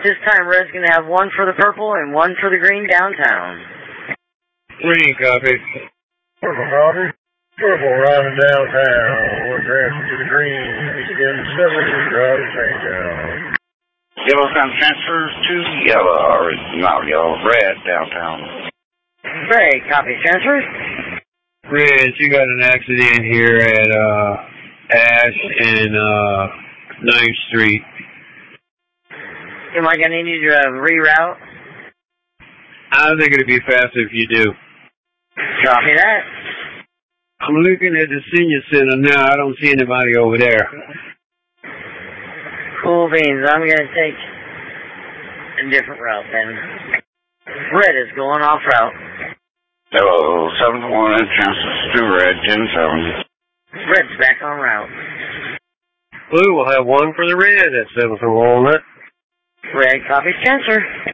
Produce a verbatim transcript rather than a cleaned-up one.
this time, Red's going to have one for the purple and one for the green downtown. Green copy. Purple copy. Purple riding downtown. We're transferring to the green. Again, seven riding downtown. Yellow time transfers to yellow, or not yellow, red downtown. Red, copy transfers. Red, you got an accident here at uh, Ash and uh, ninth Street. Am I going to need you to reroute? I think it'd be faster if you do. Copy that. I'm looking at the senior center now. I don't see anybody over there. Cool beans. I'm going to take a different route then. Red is going off route. Hello, seven one, transfers to red, ten seven. Red's back on route. Blue will have one for the red at seven for Walnut. Red copies transfer.